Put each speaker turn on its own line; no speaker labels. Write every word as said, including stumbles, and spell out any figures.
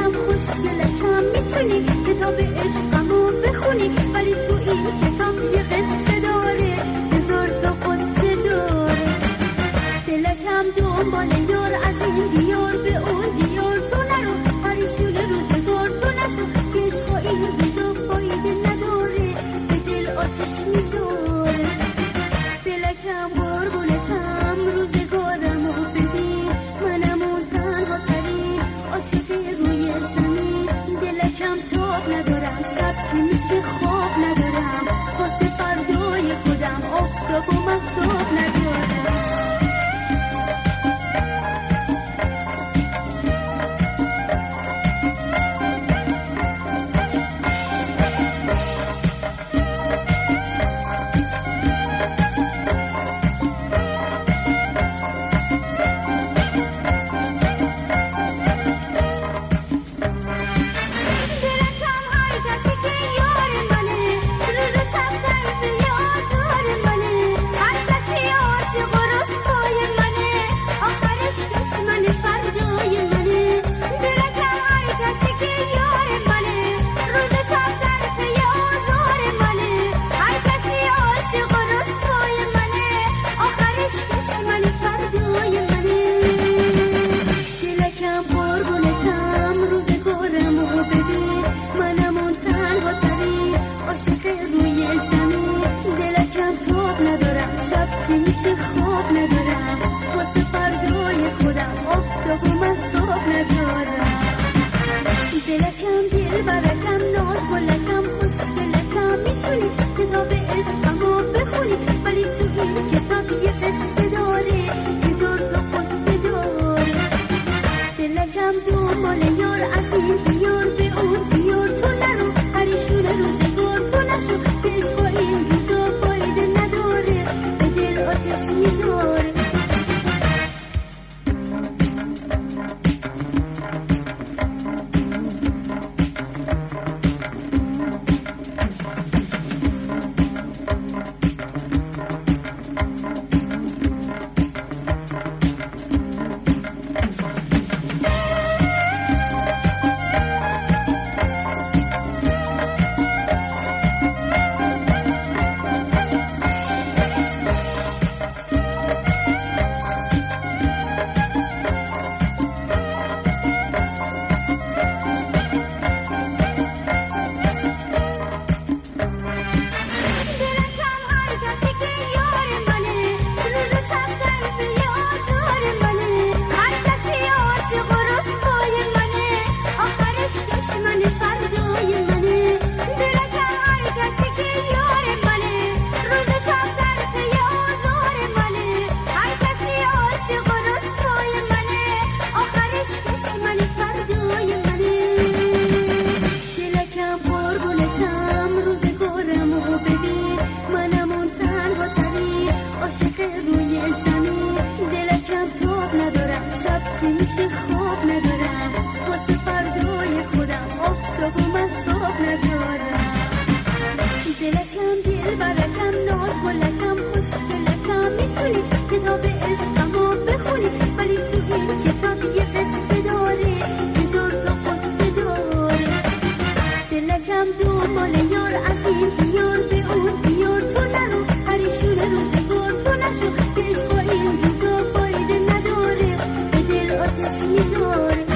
دلکم خوشگلکم میتونی کتاب عشقمو بخونی، ولی تو این کتاب یه قصه داره، هزار تا قصه داره. دلکم دنبال یار، از این دیار به اون دیار تو نرو، پریشون روزگار تو نشو، که عشق و این روزا فایده نداره، به دل آتش میذاره. دلکم قربونتم روزگارمو ببین، منم اون تنها ترین عاشق روی زمین. دلکم تاب ندارم، شب که میشه خواب ندارم، واسه فردای خودم آفتاب و مهتاب ندارم.
میذاره